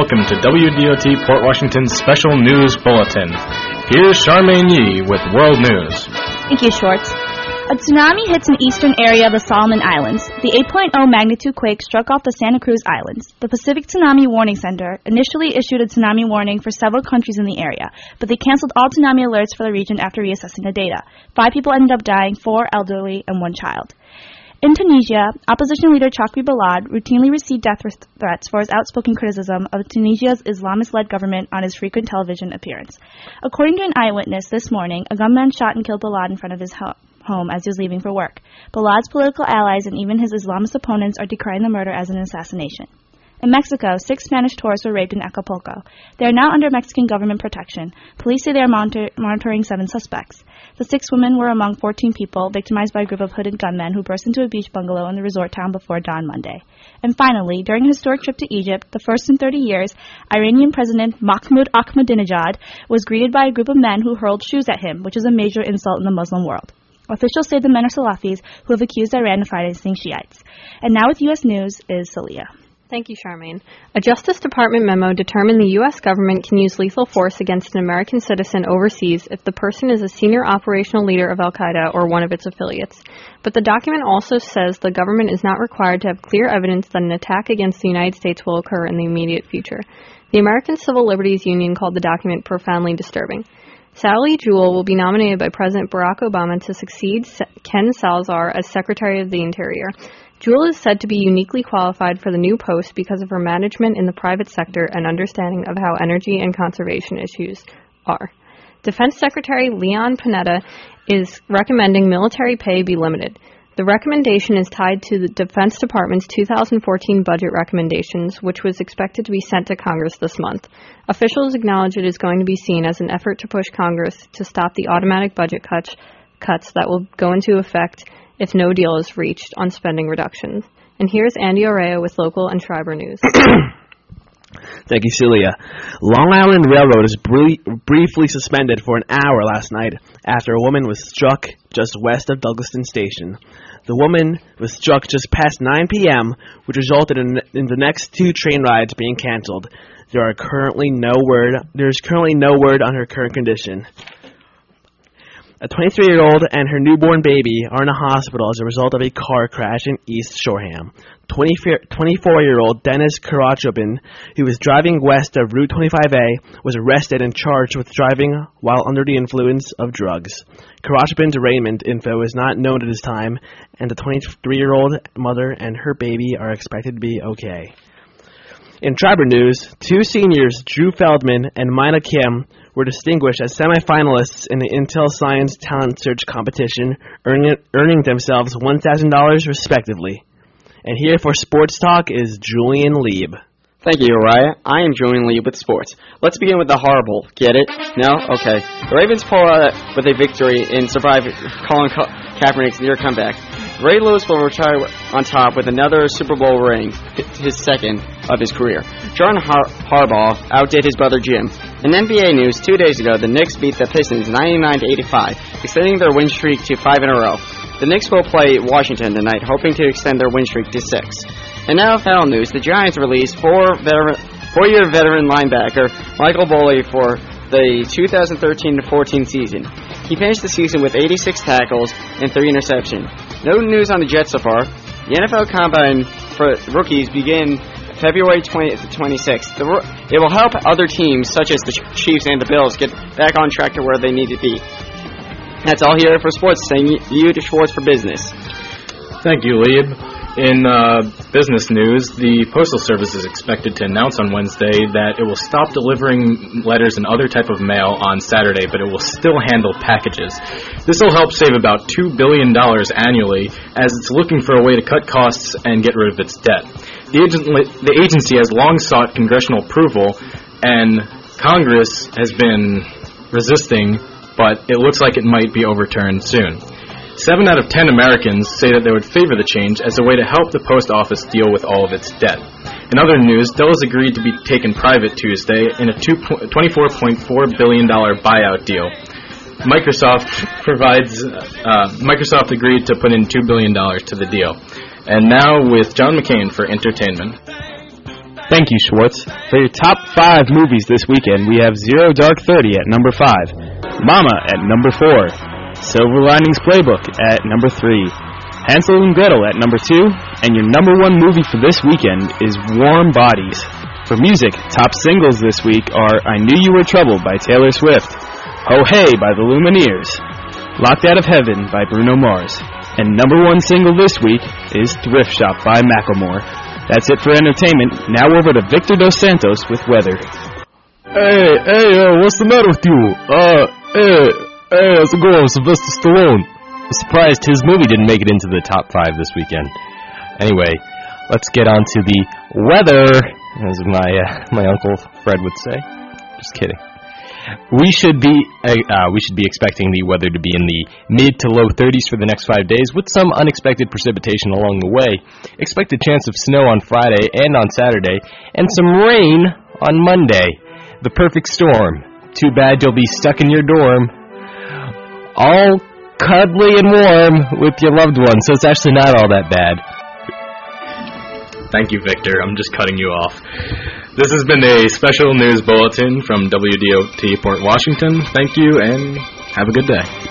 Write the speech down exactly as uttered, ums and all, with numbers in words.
welcome to W D O T Port Washington's Special News Bulletin. Here's Charmaine Yee with World News. Thank you, Schwartz. A tsunami hits an eastern area of the Solomon Islands. The eight point oh magnitude quake struck off the Santa Cruz Islands. The Pacific Tsunami Warning Center initially issued a tsunami warning for several countries in the area, but they canceled all tsunami alerts for the region after reassessing the data. Five people ended up dying, four elderly, and one child. In Tunisia, opposition leader Chakri Balad routinely received death threats for his outspoken criticism of Tunisia's Islamist-led government on his frequent television appearance. According to an eyewitness this morning, a gunman shot and killed Balad in front of his ho- home as he was leaving for work. Balad's political allies and even his Islamist opponents are decrying the murder as an assassination. In Mexico, six Spanish tourists were raped in Acapulco. They are now under Mexican government protection. Police say they are monitor- monitoring seven suspects. The six women were among fourteen people victimized by a group of hooded gunmen who burst into a beach bungalow in the resort town before dawn Monday. And finally, during a historic trip to Egypt, the first in thirty years, Iranian President Mahmoud Ahmadinejad was greeted by a group of men who hurled shoes at him, which is a major insult in the Muslim world. Officials say the men are Salafis who have accused Iran of financing Shiites. And now with U S News is Celia. Thank you, Charmaine. A Justice Department memo determined the U S government can use lethal force against an American citizen overseas if the person is a senior operational leader of al-Qaeda or one of its affiliates. But the document also says the government is not required to have clear evidence that an attack against the United States will occur in the immediate future. The American Civil Liberties Union called the document profoundly disturbing. Sally Jewell will be nominated by President Barack Obama to succeed Ken Salazar as Secretary of the Interior. Jewell is said to be uniquely qualified for the new post because of her management in the private sector and understanding of how energy and conservation issues are. Defense Secretary Leon Panetta is recommending military pay be limited. The recommendation is tied to the Defense Department's two thousand fourteen budget recommendations, which was expected to be sent to Congress this month. Officials acknowledge it is going to be seen as an effort to push Congress to stop the automatic budget cuts, cuts that will go into effect if no deal is reached on spending reductions. And here's Andy Oreo with local and Schreiber News. Thank you, Celia. Long Island Railroad is br- briefly suspended for an hour last night after a woman was struck just west of Douglaston Station. The woman was struck just past nine p.m., which resulted in, in the next two train rides being canceled. There are currently no word. There is currently no word on her current condition. A twenty-three-year-old and her newborn baby are in a hospital as a result of a car crash in East Shoreham. twenty-four-year-old Dennis Karachobin, who was driving west of Route twenty-five A, was arrested and charged with driving while under the influence of drugs. Karachobin's arraignment info is not known at this time, and the twenty-three-year-old mother and her baby are expected to be okay. In Schreiber News, two seniors, Drew Feldman and Mina Kim, were distinguished as semifinalists in the Intel Science Talent Search competition, earning, earning themselves one thousand dollars respectively. And here for Sports Talk is Julian Lieb. Thank you, Uriah. I am Julian Lieb with sports. Let's begin with the horrible. Get it? No? Okay. The Ravens pull out with a victory and survive Colin Ka- Kaepernick's near comeback. Ray Lewis will retire on top with another Super Bowl ring, his second of his career. John Har- Harbaugh outdid his brother Jim. In N B A news, two days ago, the Knicks beat the Pistons ninety-nine to eighty-five, extending their win streak to five in a row. The Knicks will play Washington tonight, hoping to extend their win streak to six. In N F L news, the Giants released four veteran, four-year veteran linebacker Michael Boley for the two thousand thirteen to fourteen season. He finished the season with eighty-six tackles and three interceptions. No news on the Jets so far. The N F L Combine for rookies begin February twentieth to twenty-sixth. The, it will help other teams, such as the Chiefs and the Bills, get back on track to where they need to be. That's all here for sports. Saying you to Schwartz for business. Thank you, Lieb. In uh, business news, the Postal Service is expected to announce on Wednesday that it will stop delivering letters and other type of mail on Saturday, but it will still handle packages. This will help save about two billion dollars annually, as it's looking for a way to cut costs and get rid of its debt. The, agent, the agency has long sought congressional approval, and Congress has been resisting, but it looks like it might be overturned soon. Seven out of ten Americans say that they would favor the change as a way to help the post office deal with all of its debt. In other news, Dell has agreed to be taken private Tuesday in a twenty-four point four billion dollars buyout deal. Microsoft provides. Uh, Microsoft agreed to put in two billion dollars to the deal. And now with John McCain for entertainment. Thank you, Schwartz. For your top five movies this weekend, we have Zero Dark Thirty at number five, Mama at number four, Silver Linings Playbook at number three, Hansel and Gretel at number two, and your number one movie for this weekend is Warm Bodies. For music, top singles this week are I Knew You Were Trouble by Taylor Swift, Oh Hey by the Lumineers, Locked Out of Heaven by Bruno Mars, and number one single this week is Thrift Shop by Macklemore. That's it for entertainment. Now over to Victor Dos Santos with weather. Hey, hey, uh, what's the matter with you? Uh, hey, hey, how's it going, Sylvester Stallone? I'm surprised his movie didn't make it into the top five this weekend. Anyway, let's get on to the weather, as my uh, my uncle Fred would say. Just kidding. We should be uh, we should be expecting the weather to be in the mid to low thirties for the next five days, with some unexpected precipitation along the way. Expect a chance of snow on Friday and on Saturday, and some rain on Monday. The perfect storm. Too bad you'll be stuck in your dorm, all cuddly and warm with your loved one. So it's actually not all that bad. Thank you, Victor. I'm just cutting you off. This has been a special news bulletin from W D O T Port Washington. Thank you, and have a good day.